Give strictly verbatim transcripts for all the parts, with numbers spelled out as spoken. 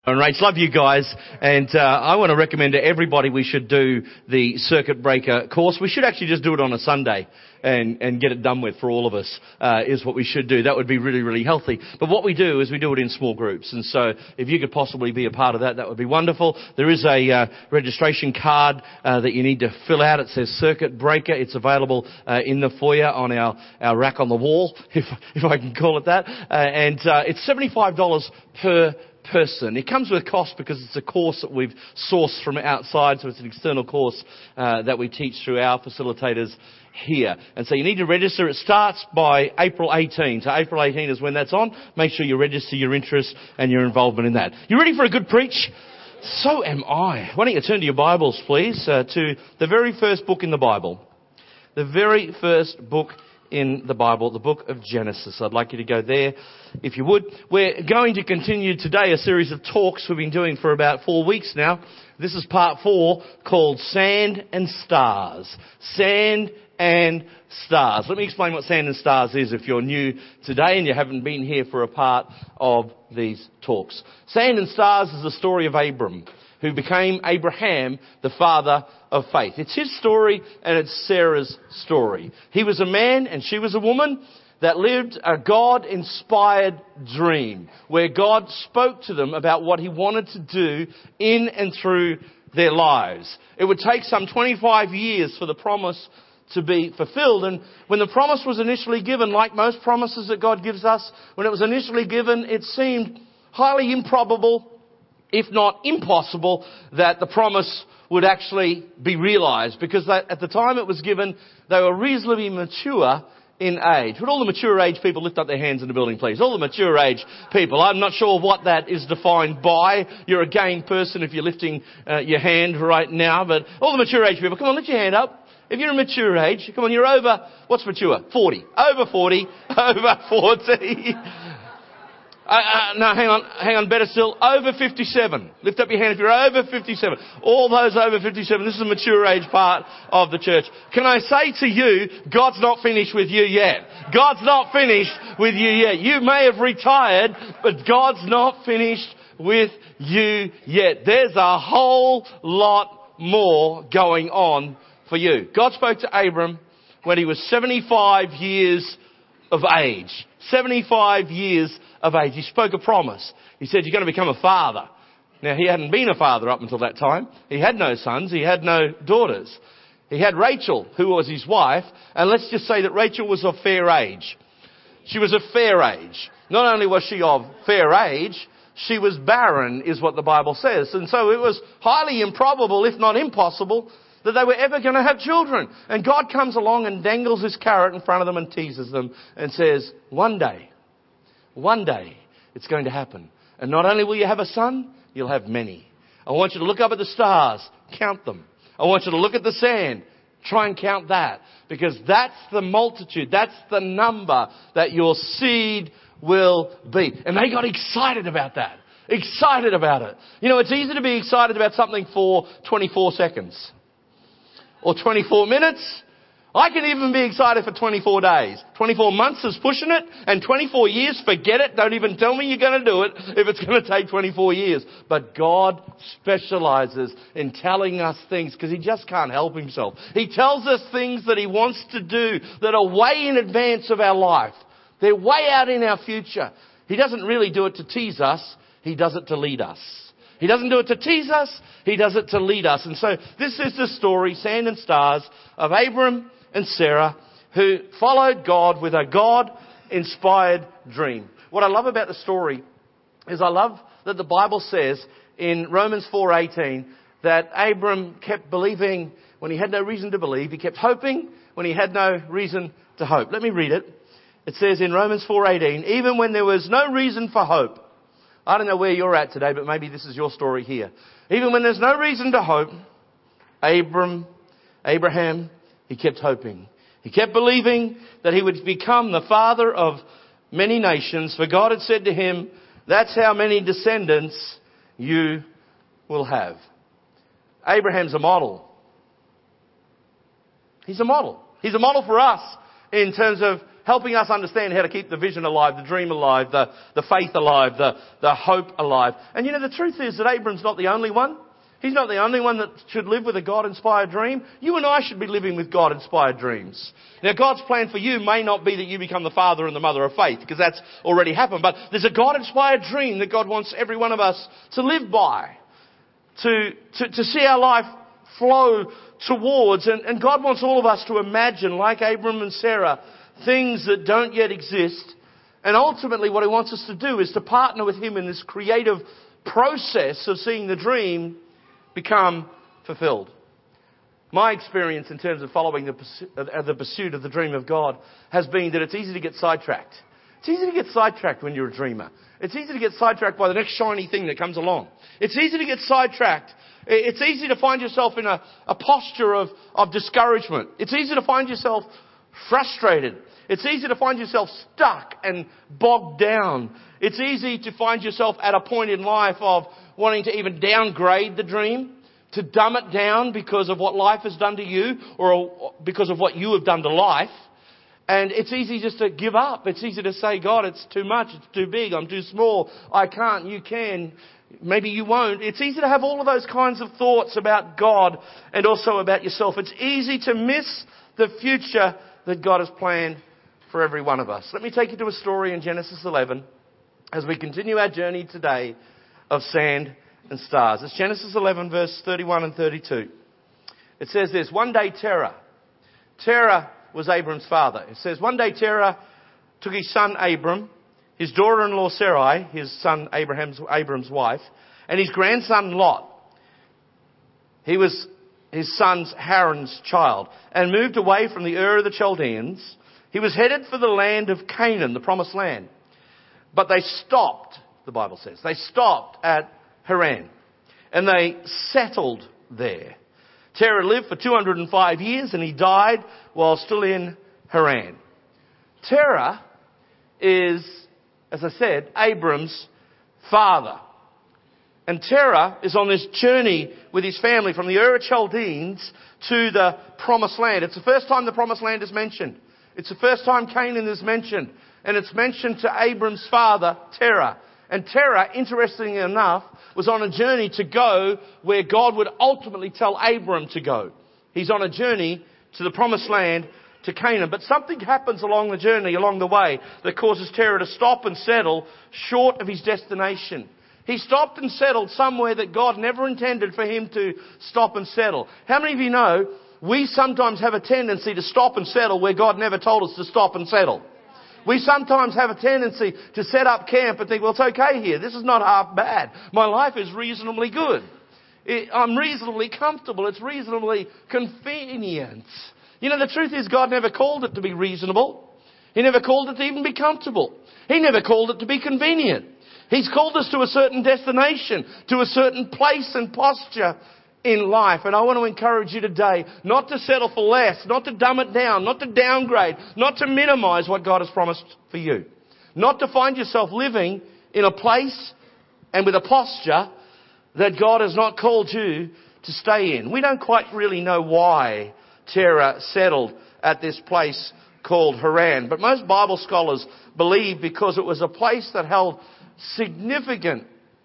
And Rach, love you guys, and uh, I want to recommend to everybody we should do the Circuit Breaker course. We should actually just do it on a Sunday and, and get it done with for all of us, uh, is what we should do. That would be really, really healthy. But what we do is we do it in small groups, and so if you could possibly be a part of that, that would be wonderful. There is a uh, registration card uh, that you need to fill out. It says Circuit Breaker. It's available uh, in the foyer on our, our rack on the wall, if, if I can call it that, uh, and uh, it's seventy-five dollars per person. It comes with cost because it's a course that we've sourced from outside, so it's an external course uh, that we teach through our facilitators here. And so you need to register. It starts by April eighteenth. So April eighteenth is when that's on. Make sure you register your interest and your involvement in that. You ready for a good preach? So am I. Why don't you turn to your Bibles, please, uh, to the very first book in the Bible. The very first book in the Bible, the book of Genesis. I'd like you to go there, if you would. We're going to continue today a series of talks we've been doing for about four weeks now. This is part four, called Sand and Stars. Sand and Stars. Let me explain what Sand and Stars is if you're new today and you haven't been here for a part of these talks. Sand and Stars is the story of Abram, who became Abraham, the father of faith. It's his story and it's Sarah's story. He was a man and she was a woman that lived a God-inspired dream where God spoke to them about what he wanted to do in and through their lives. It would take some twenty-five years for the promise to be fulfilled. And when the promise was initially given, like most promises that God gives us, when it was initially given, it seemed highly improbable, if not impossible, that the promise would actually be realised. Because that, at the time it was given, they were reasonably mature in age. Would all the mature age people lift up their hands in the building, please? All the mature age people. I'm not sure what that is defined by. You're a game person if you're lifting uh, your hand right now. But all the mature age people, come on, lift your hand up. If you're a mature age, come on, you're over, what's mature? forty. Over forty. Over forty. Uh, uh, no, hang on, hang on, better still, over fifty-seven. Lift up your hand if you're over fifty-seven. All those over fifty-seven, this is a mature age part of the church. Can I say to you, God's not finished with you yet. God's not finished with you yet. You may have retired, but God's not finished with you yet. There's a whole lot more going on for you. God spoke to Abram when he was seventy-five years of age. seventy-five years of age. He spoke a promise. He said, you're going to become a father. Now, he hadn't been a father up until that time. He had no sons. He had no daughters. He had Rachel, who was his wife. And let's just say that Rachel was of fair age. She was of fair age. Not only was she of fair age, she was barren, is what the Bible says. And so it was highly improbable, if not impossible, that they were ever going to have children. And God comes along and dangles this carrot in front of them and teases them and says, one day, one day, it's going to happen. And not only will you have a son, you'll have many. I want you to look up at the stars, count them. I want you to look at the sand, try and count that. Because that's the multitude, that's the number that your seed will be. And they got excited about that. Excited about it. You know, it's easy to be excited about something for twenty-four seconds. Or twenty-four minutes. I can even be excited for twenty-four days. twenty-four months is pushing it. And twenty-four years, forget it. Don't even tell me you're going to do it if it's going to take twenty-four years. But God specialises in telling us things because he just can't help himself. He tells us things that he wants to do that are way in advance of our life. They're way out in our future. He doesn't really do it to tease us. He does it to lead us. He doesn't do it to tease us. He does it to lead us. And so this is the story, Sand and Stars, of Abram and Sarah, who followed God with a God-inspired dream. What I love about the story is I love that the Bible says in Romans four eighteen that Abram kept believing when he had no reason to believe. He kept hoping when he had no reason to hope. Let me read it. It says in Romans four eighteen, even when there was no reason for hope. I don't know where you're at today, but maybe this is your story here. Even when there's no reason to hope, Abram, Abraham, he kept hoping. He kept believing that he would become the father of many nations. For God had said to him, that's how many descendants you will have. Abraham's a model. He's a model. He's a model for us in terms of helping us understand how to keep the vision alive, the dream alive, the, the faith alive, the, the hope alive. And you know, the truth is that Abram's not the only one. He's not the only one that should live with a God-inspired dream. You and I should be living with God-inspired dreams. Now, God's plan for you may not be that you become the father and the mother of faith, because that's already happened. But there's a God-inspired dream that God wants every one of us to live by, to, to, to see our life flow towards. And, and God wants all of us to imagine, like Abram and Sarah, things that don't yet exist. And ultimately what He wants us to do is to partner with Him in this creative process of seeing the dream become fulfilled. My experience in terms of following the pursuit, uh, the pursuit of the dream of God has been that it's easy to get sidetracked. It's easy to get sidetracked when you're a dreamer. It's easy to get sidetracked by the next shiny thing that comes along. It's easy to get sidetracked. It's easy to find yourself in a, a posture of, of discouragement. It's easy to find yourself frustrated. It's easy to find yourself stuck and bogged down. It's easy to find yourself at a point in life of wanting to even downgrade the dream, to dumb it down because of what life has done to you or because of what you have done to life. And it's easy just to give up. It's easy to say, God, it's too much, it's too big, I'm too small, I can't, you can, maybe you won't. It's easy to have all of those kinds of thoughts about God and also about yourself. It's easy to miss the future that God has planned for every one of us. Let me take you to a story in Genesis eleven as we continue our journey today of sand and stars. It's Genesis eleven, verse thirty-one and thirty-two. It says this: one day Terah, Terah was Abram's father. It says, one day Terah took his son Abram, his daughter-in-law Sarai, his son Abraham's, Abram's wife, and his grandson Lot. He was his son's Haran's child, and moved away from the Ur of the Chaldeans. He was headed for the land of Canaan, the promised land. But they stopped, the Bible says. They stopped at Haran, and they settled there. Terah lived for two hundred five years, and he died while still in Haran. Terah is, as I said, Abram's father. And Terah is on this journey with his family from the Ur of Chaldeans to the promised land. It's the first time the promised land is mentioned. It's the first time Canaan is mentioned. And it's mentioned to Abram's father, Terah. And Terah, interestingly enough, was on a journey to go where God would ultimately tell Abram to go. He's on a journey to the promised land, to Canaan. But something happens along the journey, along the way, that causes Terah to stop and settle short of his destination. He stopped and settled somewhere that God never intended for him to stop and settle. How many of you know we sometimes have a tendency to stop and settle where God never told us to stop and settle? We sometimes have a tendency to set up camp and think, well, it's okay here. This is not half bad. My life is reasonably good. I'm reasonably comfortable. It's reasonably convenient. You know, the truth is God never called it to be reasonable. He never called it to even be comfortable. He never called it to be convenient. He's called us to a certain destination, to a certain place and posture in life. And I want to encourage you today not to settle for less, not to dumb it down, not to downgrade, not to minimize what God has promised for you. Not to find yourself living in a place and with a posture that God has not called you to stay in. We don't quite really know why Terah settled at this place called Haran, but most Bible scholars believe because it was a place that held significant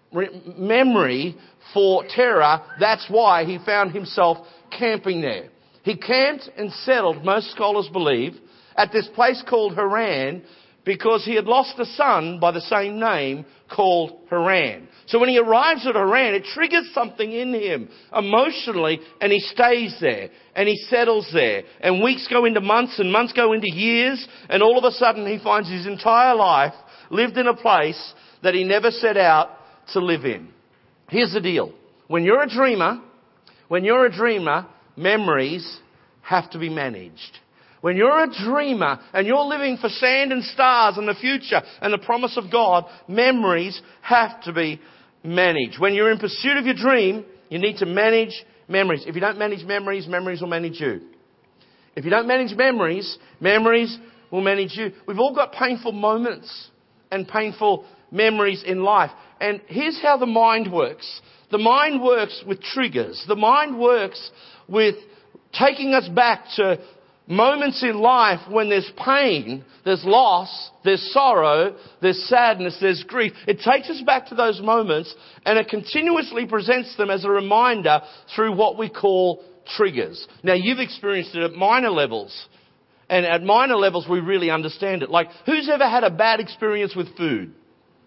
memory for Terah, that's why he found himself camping there. He camped and settled, most scholars believe, at this place called Haran because he had lost a son by the same name called Haran. So when he arrives at Haran, it triggers something in him emotionally, and he stays there and he settles there. And weeks go into months and months go into years, and all of a sudden he finds his entire life lived in a place that he never set out to live in. Here's the deal. When you're a dreamer, when you're a dreamer, memories have to be managed. When you're a dreamer and you're living for sand and stars and the future and the promise of God, memories have to be managed. When you're in pursuit of your dream, you need to manage memories. If you don't manage memories, memories will manage you. If you don't manage memories, memories will manage you. We've all got painful moments and painful memories in life. And here's how the mind works. The mind works with triggers. The mind works with taking us back to moments in life when there's pain, there's loss, there's sorrow, there's sadness, there's grief. It takes us back to those moments, and it continuously presents them as a reminder through what we call triggers. Now, you've experienced it at minor levels. And at minor levels, we really understand it. Like, who's ever had a bad experience with food?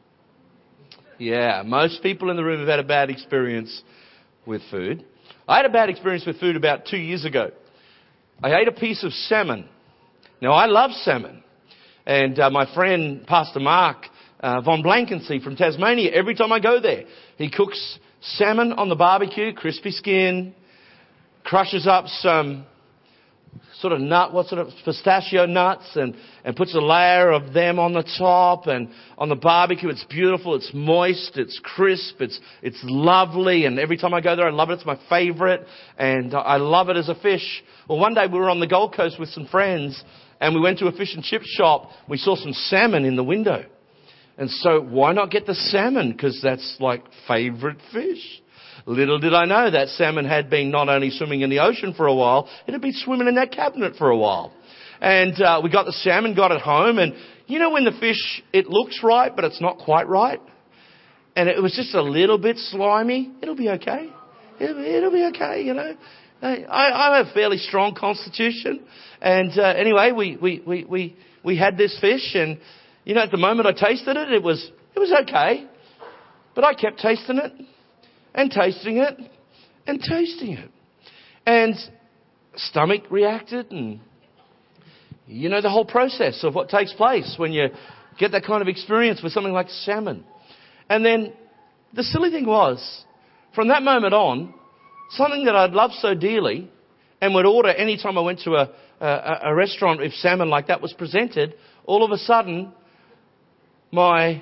Yeah, most people in the room have had a bad experience with food. I had a bad experience with food about two years ago. I ate a piece of salmon. Now, I love salmon. And uh, my friend, Pastor Mark uh, von Blankensee from Tasmania, every time I go there, he cooks salmon on the barbecue, crispy skin, crushes up some sort of nut, what sort of pistachio nuts, and, and puts a layer of them on the top, and on the barbecue. It's beautiful, it's moist, it's crisp, it's it's lovely, and every time I go there I love it. It's my favourite, and I love it as a fish. Well, one day we were on the Gold Coast with some friends, and we went to a fish and chip shop. We saw some salmon in the window, and so why not get the salmon, because that's like favourite fish. Little did I know that salmon had been not only swimming in the ocean for a while, it had been swimming in that cabinet for a while. And uh, we got the salmon, got it home, and you know when the fish, it looks right, but it's not quite right? And it was just a little bit slimy. It'll be okay. It'll, it'll be okay, you know. I, I have a fairly strong constitution. And uh, anyway, we, we, we, we, we had this fish, and you know, at the moment I tasted it, it was, it was okay. But I kept tasting it. And tasting it, and tasting it. And stomach reacted, and you know the whole process of what takes place when you get that kind of experience with something like salmon. And then the silly thing was, from that moment on, something that I'd loved so dearly and would order any time I went to a, a, a restaurant if salmon like that was presented, all of a sudden, my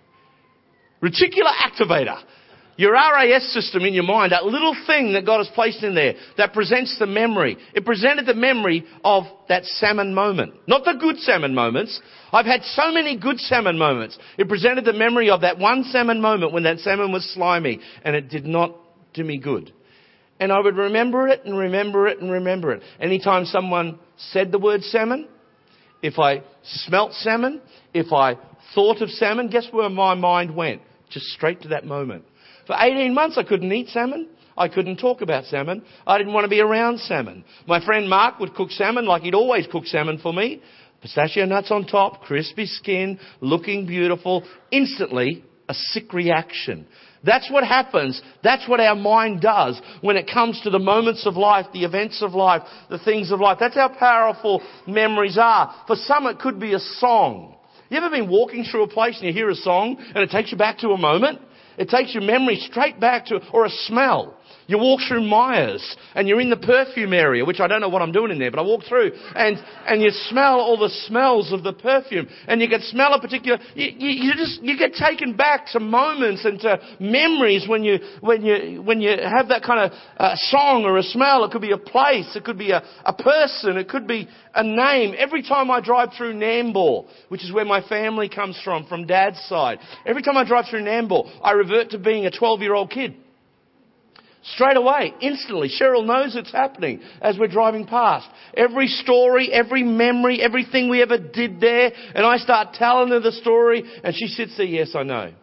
reticular activator, your R A S system in your mind, that little thing that God has placed in there that presents the memory. It presented the memory of that salmon moment. Not the good salmon moments. I've had so many good salmon moments. It presented the memory of that one salmon moment when that salmon was slimy and it did not do me good. And I would remember it and remember it and remember it. Anytime someone said the word salmon, if I smelt salmon, if I thought of salmon, guess where my mind went? Just straight to that moment. For eighteen months, I couldn't eat salmon. I couldn't talk about salmon. I didn't want to be around salmon. My friend Mark would cook salmon like he'd always cook salmon for me. Pistachio nuts on top, crispy skin, looking beautiful. Instantly, a sick reaction. That's what happens. That's what our mind does when it comes to the moments of life, the events of life, the things of life. That's how powerful memories are. For some, it could be a song. You ever been walking through a place and you hear a song and it takes you back to a moment? It takes your memory straight back to, or a smell. You walk through Myers and you're in the perfume area, which I don't know what I'm doing in there, but I walk through and, and you smell all the smells of the perfume, and you can smell a particular, you, you, you just, you get taken back to moments and to memories when you, when you, when you have that kind of uh, song or a smell. It could be a place, it could be a, a person, it could be a name. Every time I drive through Nambour, which is where my family comes from, from Dad's side, every time I drive through Nambour, I revert to being a twelve-year-old kid. Straight away, instantly. Cheryl knows it's happening as we're driving past. Every story, every memory, everything we ever did there. And I start telling her the story and she sits there, yes, I know.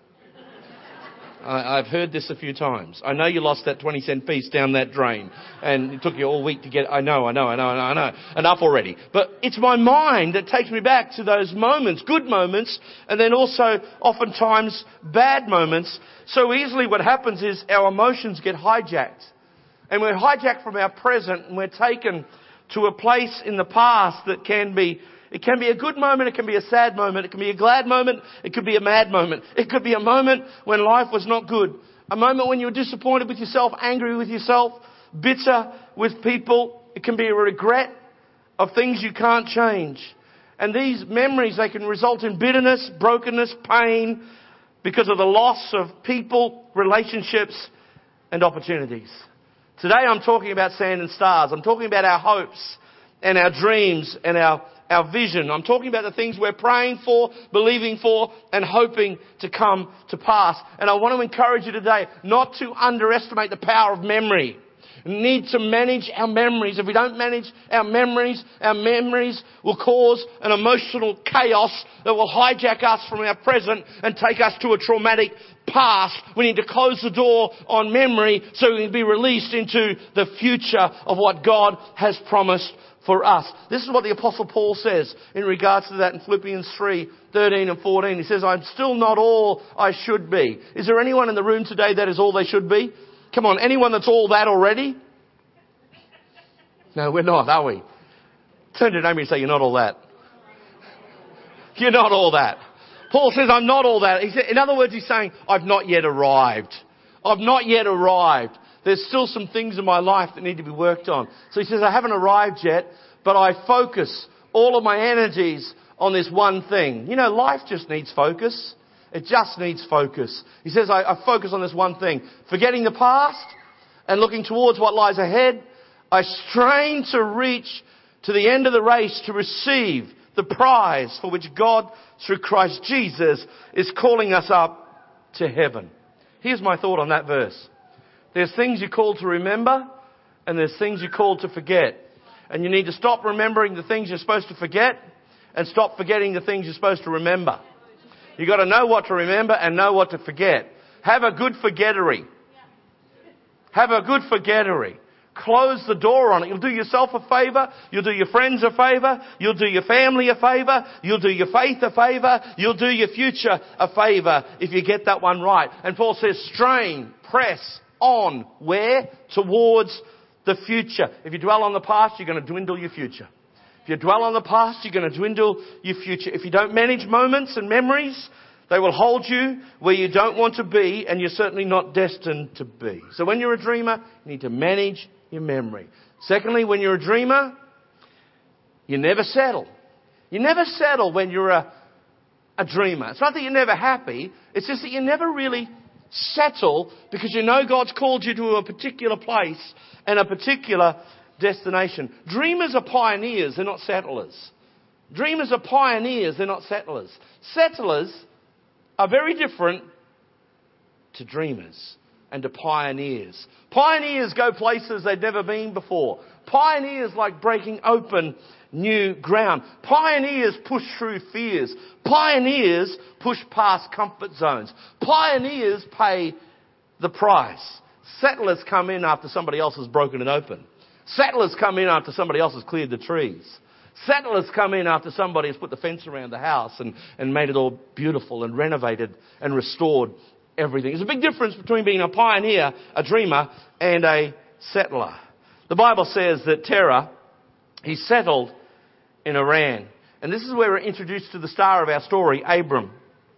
I, I've heard this a few times. I know you lost that twenty cent piece down that drain and it took you all week to get, I know, I know, I know, I know, I know. Enough already. But it's my mind that takes me back to those moments, good moments, and then also oftentimes bad moments. So easily what happens is our emotions get hijacked. And we're hijacked from our present and we're taken to a place in the past that can be, it can be a good moment, it can be a sad moment, it can be a glad moment, it could be a mad moment. It could be a moment when life was not good. A moment when you were disappointed with yourself, angry with yourself, bitter with people. It can be a regret of things you can't change. And these memories, they can result in bitterness, brokenness, pain, because of the loss of people, relationships, and opportunities. Today I'm talking about sand and stars. I'm talking about our hopes and our dreams and our, our vision. I'm talking about the things we're praying for, believing for, and hoping to come to pass. And I want to encourage you today not to underestimate the power of memory. We need to manage our memories. If we don't manage our memories, our memories will cause an emotional chaos that will hijack us from our present and take us to a traumatic past. We need to close the door on memory so we can be released into the future of what God has promised for us. This is what the Apostle Paul says in regards to that in Philippians three, thirteen and fourteen. He says, I'm still not all I should be. Is there anyone in the room today that is all they should be? Come on, anyone that's all that already? No, we're not, are we? Turn to your neighbour and say, you're not all that. You're not all that. Paul says, I'm not all that. He said, in other words, he's saying, I've not yet arrived. I've not yet arrived. There's still some things in my life that need to be worked on. So he says, I haven't arrived yet, but I focus all of my energies on this one thing. You know, life just needs focus. It just needs focus. He says, I, I focus on this one thing. Forgetting the past and looking towards what lies ahead, I strain to reach to the end of the race to receive the prize for which God, through Christ Jesus, is calling us up to heaven. Here's my thought on that verse. There's things you're called to remember and there's things you're called to forget. And you need to stop remembering the things you're supposed to forget and stop forgetting the things you're supposed to remember. You've got to know what to remember and know what to forget. Have a good forgettery. Have a good forgettery. Close the door on it. You'll do yourself a favour. You'll do your friends a favour. You'll do your family a favour. You'll do your faith a favour. You'll do your future a favour if you get that one right. And Paul says, strain, press on. Where? Towards the future. If you dwell on the past, you're going to dwindle your future. If you dwell on the past, you're going to dwindle your future. If you don't manage moments and memories, they will hold you where you don't want to be, and you're certainly not destined to be. So when you're a dreamer, you need to manage your memory. Secondly, when you're a dreamer, you never settle. You never settle when you're a, a dreamer. It's not that you're never happy. It's just that you never really settle because you know God's called you to a particular place and a particular destination. Dreamers are pioneers, they're not settlers. Dreamers are pioneers, they're not settlers. Settlers are very different to dreamers and to pioneers. Pioneers go places they've never been before. Pioneers like breaking open new ground. Pioneers push through fears. Pioneers push past comfort zones. Pioneers pay the price. Settlers come in after somebody else has broken it open. Settlers come in after somebody else has cleared the trees. Settlers come in after somebody has put the fence around the house and, and made it all beautiful and renovated and restored everything. There's a big difference between being a pioneer, a dreamer, and a settler. The Bible says that Terah, he settled in Haran. And this is where we're introduced to the star of our story, Abram.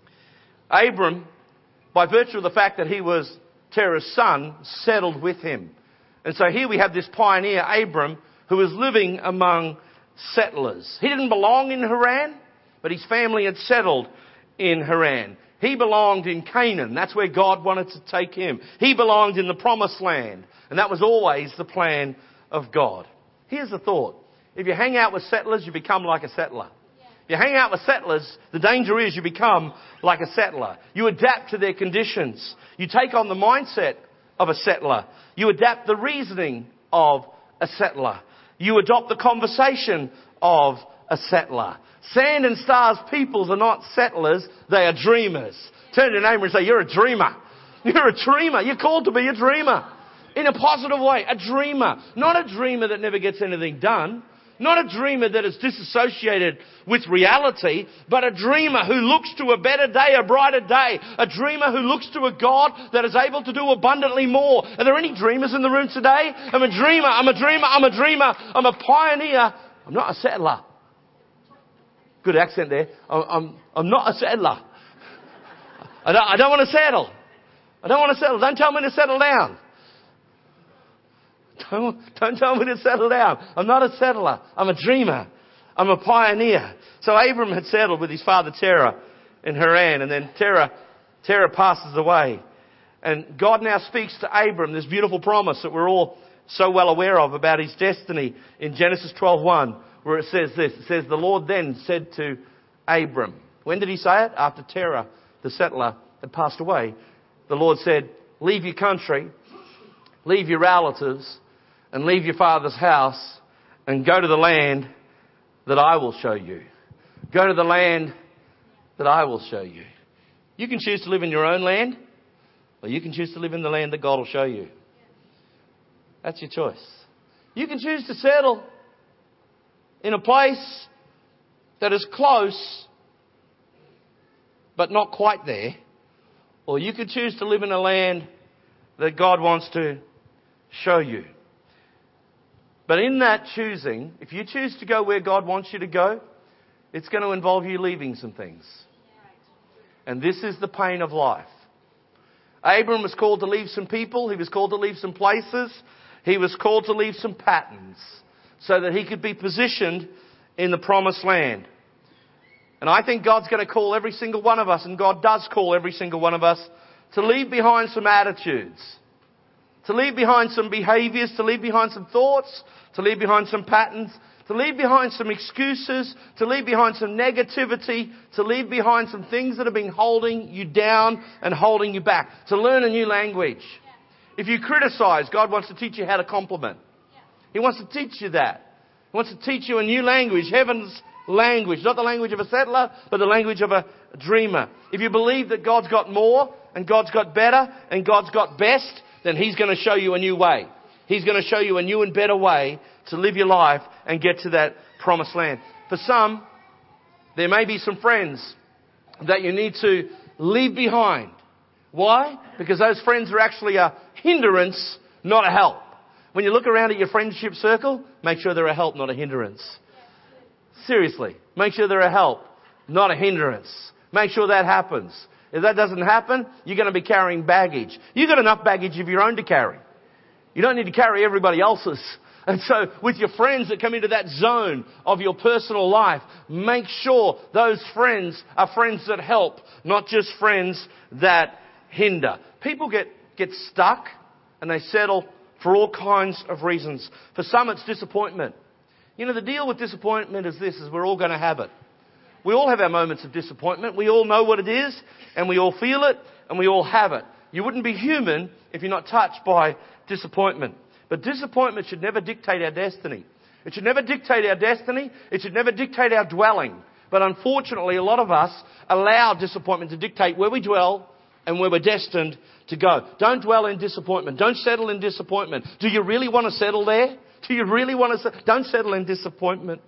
Abram, by virtue of the fact that he was Terah's son, settled with him. And so here we have this pioneer, Abram, who was living among settlers. He didn't belong in Haran, but his family had settled in Haran. He belonged in Canaan. That's where God wanted to take him. He belonged in the promised land. And that was always the plan of God. Here's the thought. If you hang out with settlers, you become like a settler. If you hang out with settlers, the danger is you become like a settler. You adapt to their conditions. You take on the mindset of a settler. You adapt the reasoning of a settler. You adopt the conversation of a settler. Sand and stars peoples are not settlers, they are dreamers. Turn to your neighbour and say, you're a dreamer. You're a dreamer. You're called to be a dreamer. In a positive way, a dreamer. Not a dreamer that never gets anything done. Not a dreamer that is disassociated with reality, but a dreamer who looks to a better day, a brighter day. A dreamer who looks to a God that is able to do abundantly more. Are there any dreamers in the room today? I'm a dreamer, I'm a dreamer, I'm a dreamer, I'm a pioneer. I'm not a settler. Good accent there. I'm, I'm, I'm not a settler. I don't, I don't want to settle. I don't want to settle. Don't tell me to settle down. Don't, don't tell me to settle down. I'm not a settler. I'm a dreamer. I'm a pioneer. So Abram had settled with his father Terah in Haran, and then Terah, Terah passes away. And God now speaks to Abram this beautiful promise that we're all so well aware of about his destiny in Genesis twelve one, where it says this. It says, the Lord then said to Abram. When did he say it? After Terah, the settler, had passed away. The Lord said, leave your country, leave your relatives, and leave your father's house and go to the land that I will show you. Go to the land that I will show you. You can choose to live in your own land, or you can choose to live in the land that God will show you. That's your choice. You can choose to settle in a place that is close, but not quite there. Or you could choose to live in a land that God wants to show you. But in that choosing, if you choose to go where God wants you to go, it's going to involve you leaving some things. And this is the pain of life. Abram was called to leave some people. He was called to leave some places. He was called to leave some patterns so that he could be positioned in the promised land. And I think God's going to call every single one of us, and God does call every single one of us, to leave behind some attitudes, to leave behind some behaviours, to leave behind some thoughts, to leave behind some patterns, to leave behind some excuses, to leave behind some negativity, to leave behind some things that have been holding you down and holding you back, to learn a new language. If you criticise, God wants to teach you how to compliment. He wants to teach you that. He wants to teach you a new language, heaven's language, not the language of a settler, but the language of a dreamer. If you believe that God's got more, and God's got better, and God's got best, then He's going to show you a new way. He's going to show you a new and better way to live your life and get to that promised land. For some, there may be some friends that you need to leave behind. Why? Because those friends are actually a hindrance, not a help. When you look around at your friendship circle, make sure they're a help, not a hindrance. Seriously, make sure they're a help, not a hindrance. Make sure that happens. If that doesn't happen, you're going to be carrying baggage. You've got enough baggage of your own to carry. You don't need to carry everybody else's. And so with your friends that come into that zone of your personal life, make sure those friends are friends that help, not just friends that hinder. People get, get stuck and they settle for all kinds of reasons. For some, it's disappointment. You know, the deal with disappointment is this, is we're all going to have it. We all have our moments of disappointment. We all know what it is, and we all feel it, and we all have it. You wouldn't be human if you're not touched by disappointment. But disappointment should never dictate our destiny. It should never dictate our destiny. It should never dictate our dwelling. But unfortunately, a lot of us allow disappointment to dictate where we dwell and where we're destined to go. Don't dwell in disappointment. Don't settle in disappointment. Do you really want to settle there? Do you really want to? Don't settle in disappointment.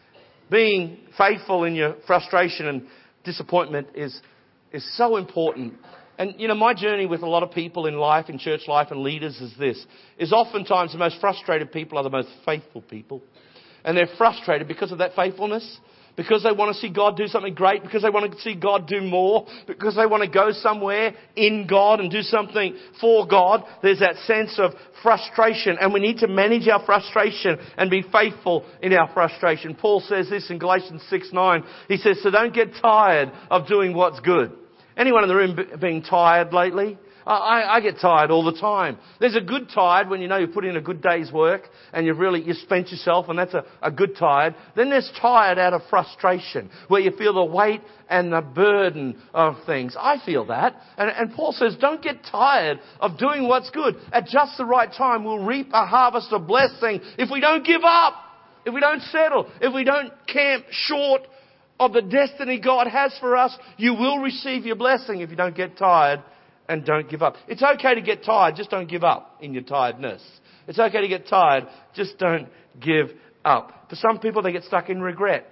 Being faithful in your frustration and disappointment is, is so important. And, you know, my journey with a lot of people in life, in church life and leaders is this, is oftentimes the most frustrated people are the most faithful people. And they're frustrated because of that faithfulness, because they want to see God do something great, because they want to see God do more, because they want to go somewhere in God and do something for God. There's that sense of frustration, and we need to manage our frustration and be faithful in our frustration. Paul says this in Galatians six nine. He says, so don't get tired of doing what's good. Anyone in the room being tired lately? I, I get tired all the time. There's a good tired when you know you put in a good day's work and you've really, you spent yourself, and that's a, a good tired. Then there's tired out of frustration, where you feel the weight and the burden of things. I feel that. And, and Paul says, don't get tired of doing what's good. At just the right time, we'll reap a harvest of blessing if we don't give up, if we don't settle, if we don't camp short of the destiny God has for us. You will receive your blessing if you don't get tired and don't give up. It's okay to get tired, just don't give up in your tiredness. It's okay to get tired, just don't give up. For some people, they get stuck in regret.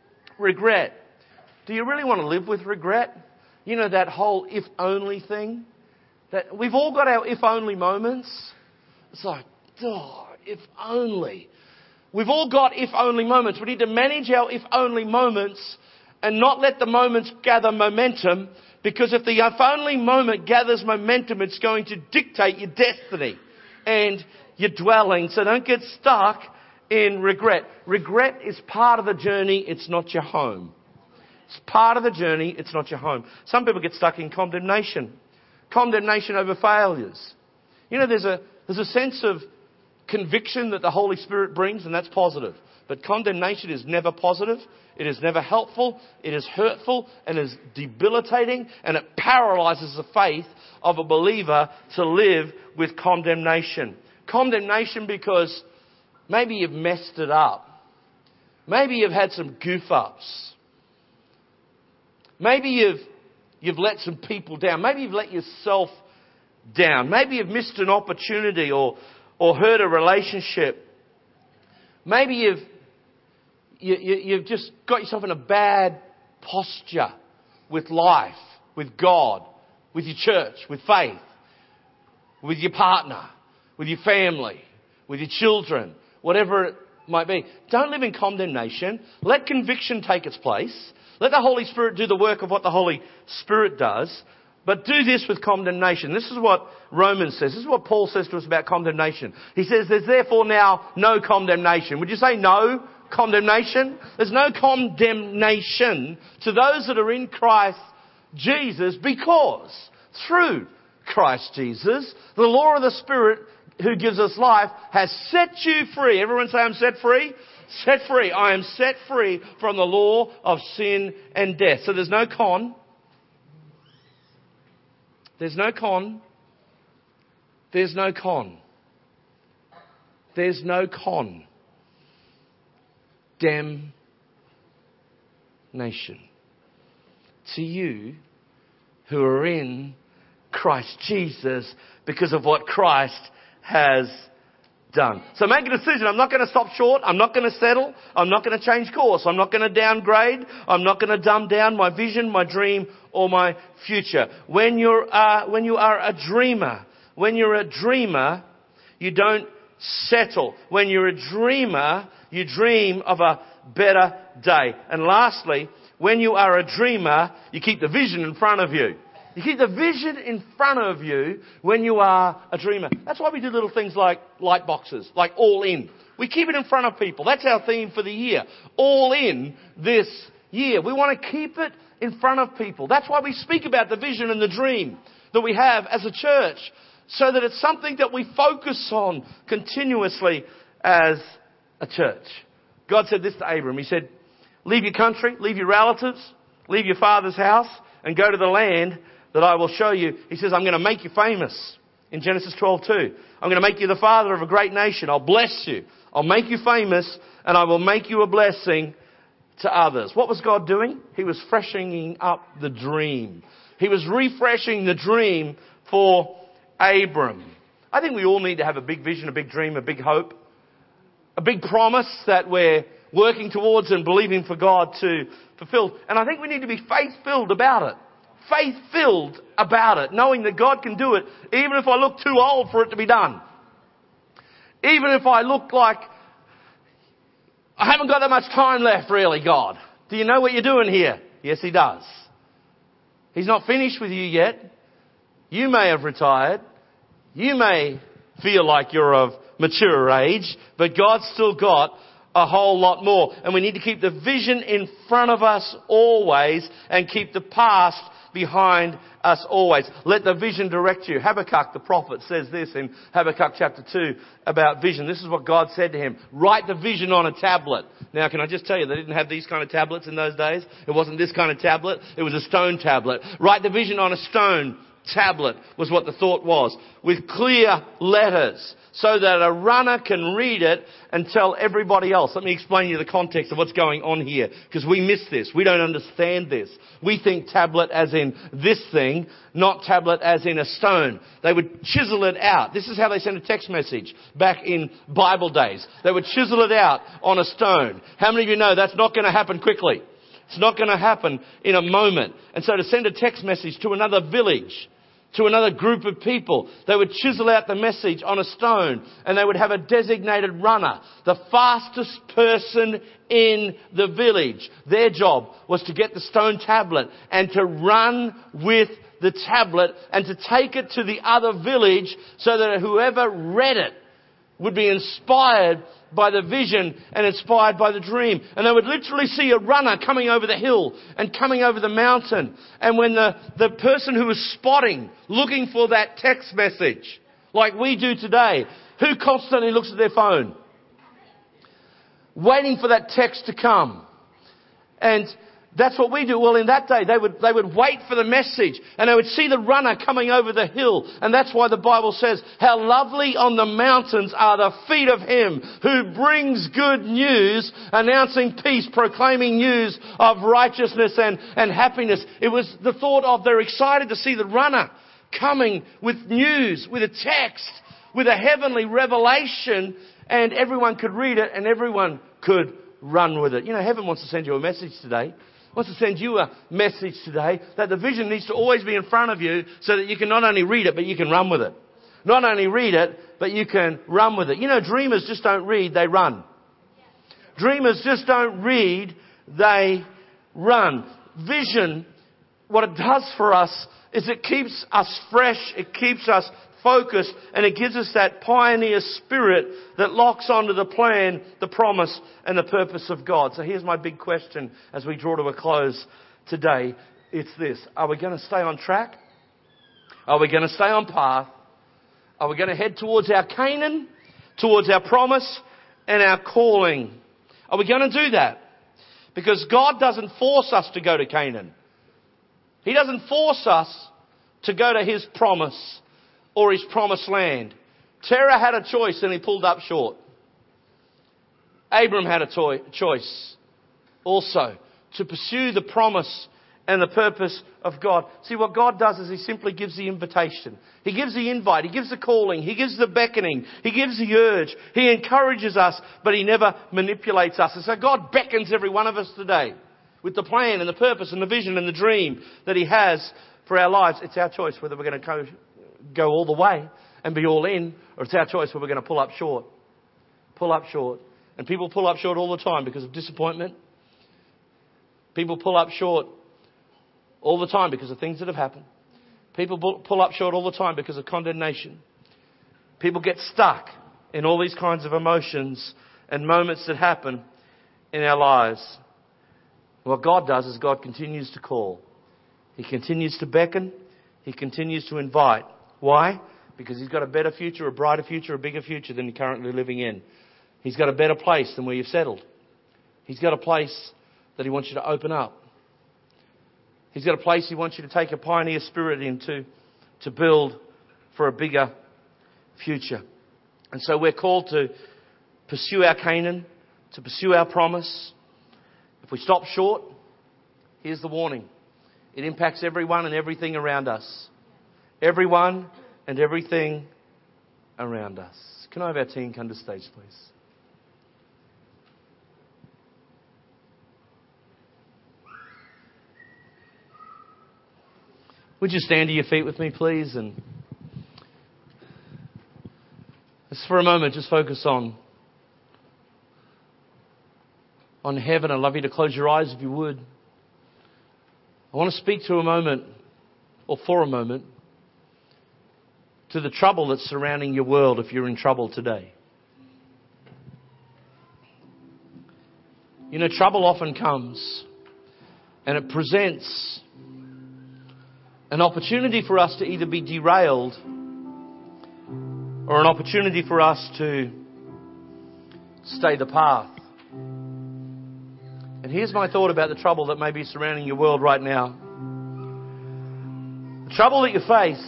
Regret. Do you really want to live with regret? You know, that whole if only thing? That we've all got our if only moments. It's like, oh, if only. We've all got if only moments. We need to manage our if only moments and not let the moments gather momentum. Because if the if only moment gathers momentum, it's going to dictate your destiny and your dwelling. So don't get stuck in regret. Regret is part of the journey. It's not your home. It's part of the journey. It's not your home. Some people get stuck in condemnation. Condemnation over failures. You know, there's a, there's a sense of conviction that the Holy Spirit brings, and that's positive. But condemnation is never positive. It is never helpful. It is hurtful and is debilitating, and it paralyzes the faith of a believer to live with condemnation. Condemnation because maybe you've messed it up. Maybe you've had some goof ups. Maybe you've, you've let some people down. Maybe you've let yourself down. Maybe you've missed an opportunity or, or hurt a relationship. Maybe you've, you, you, you've just got yourself in a bad posture with life, with God, with your church, with faith, with your partner, with your family, with your children, whatever it might be. Don't live in condemnation. Let conviction take its place. Let the Holy Spirit do the work of what the Holy Spirit does. But do this with condemnation. This is what Romans says. This is what Paul says to us about condemnation. He says, there's therefore now no condemnation. Would you say no condemnation? There's no condemnation to those that are in Christ Jesus, because through Christ Jesus, the law of the Spirit who gives us life has set you free. Everyone say, I'm set free? Set free. I am set free from the law of sin and death. So there's no con. There's no con. There's no con. There's no con. Damnation. To you who are in Christ Jesus because of what Christ has done. So make a decision. I'm not going to stop short. I'm not going to settle. I'm not going to change course. I'm not going to downgrade. I'm not going to dumb down my vision, my dream, or my future. When you're, uh, when you are a dreamer, when you're a dreamer, you don't settle. When you're a dreamer, you dream of a better day. And lastly, when you are a dreamer, you keep the vision in front of you. You keep the vision in front of you when you are a dreamer. That's why we do little things like light boxes, like All In. We keep it in front of people. That's our theme for the year. All in this year. We want to keep it in front of people. That's why we speak about the vision and the dream that we have as a church, so that it's something that we focus on continuously as a church. God said this to Abram. He said, leave your country, leave your relatives, leave your father's house, and go to the land that I will show you. He says, I'm going to make you famous. In Genesis twelve two. I'm going to make you the father of a great nation. I'll bless you. I'll make you famous, and I will make you a blessing to others. What was God doing? He was freshening up the dream. He was refreshing the dream for Abram. I think we all need to have a big vision, a big dream, a big hope, a big promise that we're working towards and believing for God to fulfill. And I think we need to be faith-filled about it. Faith-filled about it, knowing that God can do it, even if I look too old for it to be done. Even if I look like I haven't got that much time left, really, God. Do you know what you're doing here? Yes, He does. He's not finished with you yet. You may have retired. You may feel like you're of mature age, but God's still got a whole lot more. And we need to keep the vision in front of us always and keep the past behind us always. Let the vision direct you. Habakkuk, the prophet, says this in Habakkuk chapter two about vision. This is what God said to him. Write the vision on a tablet. Now, can I just tell you, they didn't have these kind of tablets in those days. It wasn't this kind of tablet. It was a stone tablet. Write the vision on a stone tablet was what the thought was, with clear letters, so that a runner can read it and tell everybody else. Let me explain to you the context of what's going on here, because we miss this. We don't understand this. We think tablet as in this thing, not tablet as in a stone. They would chisel it out. This is how they sent a text message back in Bible days. They would chisel it out on a stone. How many of you know that's not going to happen quickly? It's not going to happen in a moment. And so to send a text message to another village, to another group of people, they would chisel out the message on a stone, and they would have a designated runner, the fastest person in the village. Their job was to get the stone tablet and to run with the tablet and to take it to the other village so that whoever read it would be inspired by the vision and inspired by the dream. And they would literally see a runner coming over the hill and coming over the mountain. And when the, the person who was spotting, looking for that text message, like we do today, who constantly looks at their phone, waiting for that text to come. And that's what we do. Well, in that day, they would, they would wait for the message and they would see the runner coming over the hill. And that's why the Bible says, how lovely on the mountains are the feet of him who brings good news, announcing peace, proclaiming news of righteousness and, and happiness. It was the thought of they're excited to see the runner coming with news, with a text, with a heavenly revelation, and everyone could read it and everyone could run with it. You know, heaven wants to send you a message today. Wants to send you a message today that the vision needs to always be in front of you so that you can not only read it, but you can run with it. Not only read it, but you can run with it. You know, dreamers just don't read, they run. Dreamers just don't read, they run. Vision, what it does for us is it keeps us fresh, it keeps us focused, and it gives us that pioneer spirit that locks onto the plan, the promise, and the purpose of God. So here's my big question as we draw to a close today. It's this. Are we going to stay on track? Are we going to stay on path? Are we going to head towards our Canaan, towards our promise and our calling? Are we going to do that? Because God doesn't force us to go to Canaan. He doesn't force us to go to His promise or His promised land. Terah had a choice and he pulled up short. Abram had a to- choice also to pursue the promise and the purpose of God. See, what God does is He simply gives the invitation. He gives the invite. He gives the calling. He gives the beckoning. He gives the urge. He encourages us, but He never manipulates us. And so God beckons every one of us today with the plan and the purpose and the vision and the dream that He has for our lives. It's our choice whether we're going to go, go all the way and be all in, or it's our choice whether we're going to pull up short. Pull up short. And people pull up short all the time because of disappointment. People pull up short all the time because of things that have happened. People pull up short all the time because of condemnation. People get stuck in all these kinds of emotions and moments that happen in our lives. What God does is God continues to call. He continues to beckon. He continues to invite. Why? Because He's got a better future, a brighter future, a bigger future than you're currently living in. He's got a better place than where you've settled. He's got a place that He wants you to open up. He's got a place He wants you to take a pioneer spirit into, to build for a bigger future. And so we're called to pursue our Canaan, to pursue our promise. If we stop short, here's the warning. It impacts everyone and everything around us. Everyone and everything around us. Can I have our team come to stage, please? Would you stand to your feet with me, please? And just for a moment, just focus on, on heaven. I'd love you to close your eyes if you would. I want to speak to a moment, or for a moment, to the trouble that's surrounding your world if you're in trouble today. You know, trouble often comes and it presents an opportunity for us to either be derailed or an opportunity for us to stay the path. And here's my thought about the trouble that may be surrounding your world right now. The trouble that you face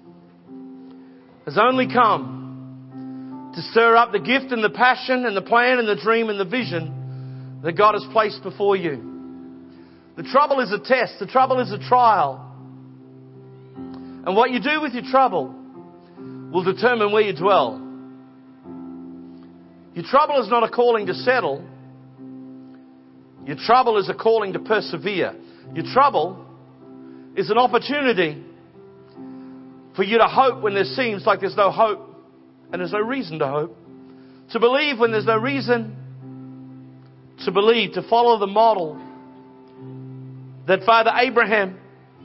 has only come to stir up the gift and the passion and the plan and the dream and the vision that God has placed before you. The trouble is a test. The trouble is a trial. And what you do with your trouble will determine where you dwell. Your trouble is not a calling to settle. Your trouble is a calling to persevere. Your trouble is an opportunity for you to hope when there seems like there's no hope and there's no reason to hope. To believe when there's no reason to believe. To follow the model that Father Abraham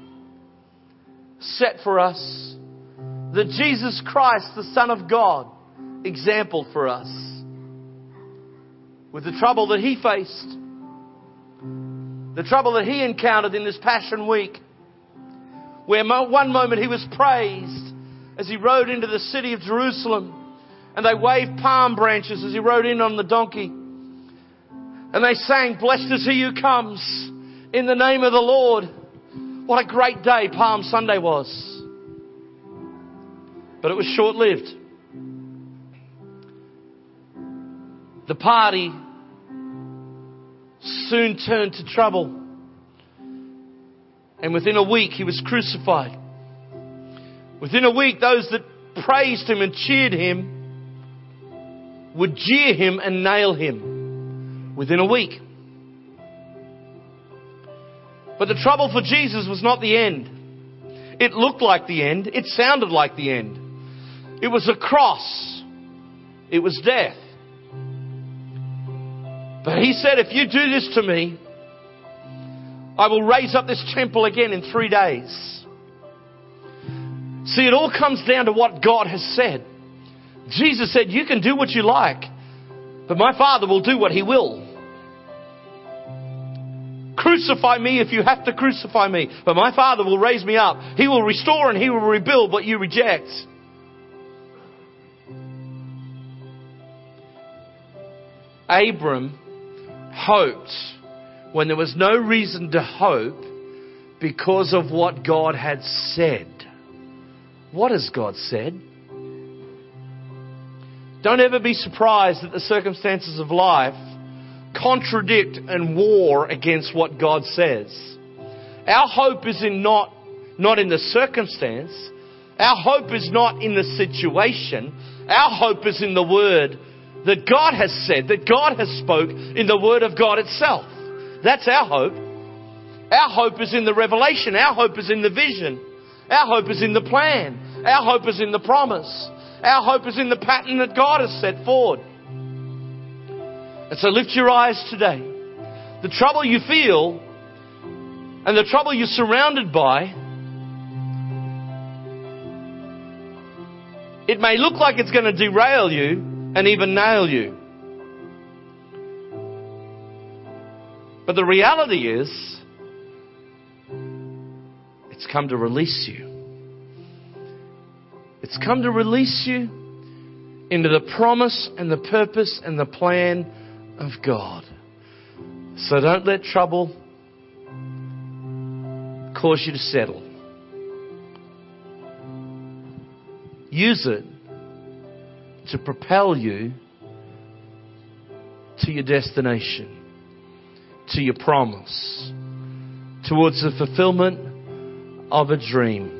set for us. That Jesus Christ, the Son of God, exampled for us. With the trouble that He faced. The trouble that He encountered in this Passion Week. Where one moment He was praised as He rode into the city of Jerusalem. And they waved palm branches as He rode in on the donkey. And they sang, "Blessed is He who comes in the name of the Lord. What a great day Palm Sunday was. But it was short-lived. The party soon turned to trouble. And within a week, he was crucified. Within a week, those that praised him and cheered him would jeer him and nail him. Within a week. But the trouble for Jesus was not the end. It looked like the end. It sounded like the end. It was a cross. It was death. But he said, if you do this to me, I will raise up this temple again in three days. See, it all comes down to what God has said. Jesus said, you can do what you like, but my Father will do what He will. Crucify me if you have to crucify me, but my Father will raise me up. He will restore and He will rebuild what you reject. Abram hoped when there was no reason to hope because of what God had said. What has God said? Don't ever be surprised that the circumstances of life contradict and war against what God says. Our hope is in not, not in the circumstance. Our hope is not in the situation. Our hope is in the Word that God has said, that God has spoke in the Word of God itself. That's our hope. Our hope is in the revelation. Our hope is in the vision. Our hope is in the plan. Our hope is in the promise. Our hope is in the pattern that God has set forward. And so lift your eyes today. The trouble you feel and the trouble you're surrounded by, it may look like it's going to derail you and even nail you. But the reality is, it's come to release you. It's come to release you into the promise and the purpose and the plan of God. So don't let trouble cause you to settle. Use it to propel you to your destination, to your promise, towards the fulfillment of a dream.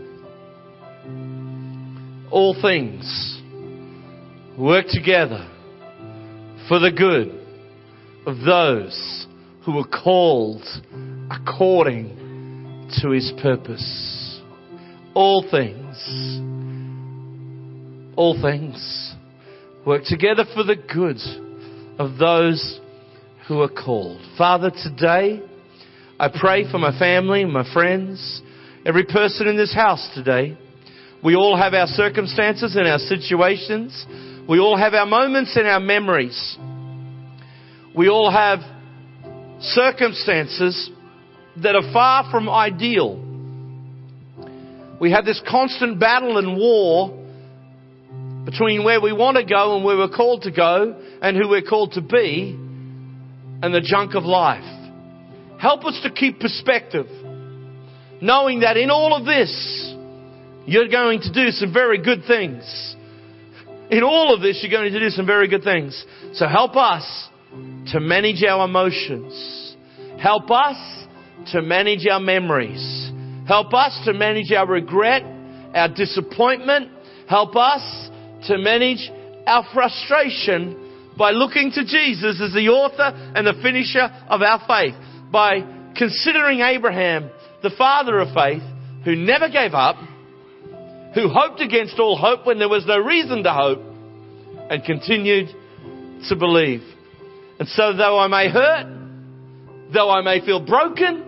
All things work together for the good of those who are called according to His purpose. All things, all things work together for the good of those who are called. Father, today I pray for my family, my friends, every person in this house today. We all have our circumstances and our situations. We all have our moments and our memories. We all have circumstances that are far from ideal. We have this constant battle and war between where we want to go and where we're called to go and who we're called to be and the junk of life. Help us to keep perspective, knowing that in all of this, you're going to do some very good things. In all of this, you're going to do some very good things. So help us to manage our emotions. Help us to manage our memories. Help us to manage our regret, our disappointment. Help us to manage our frustration by looking to Jesus as the author and the finisher of our faith. By considering Abraham, the father of faith, who never gave up, who hoped against all hope when there was no reason to hope, and continued to believe. And so though I may hurt, though I may feel broken,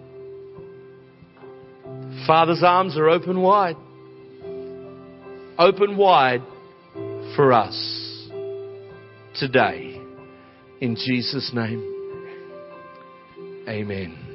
Father's arms are open wide. Open wide for us today. In Jesus' name, amen.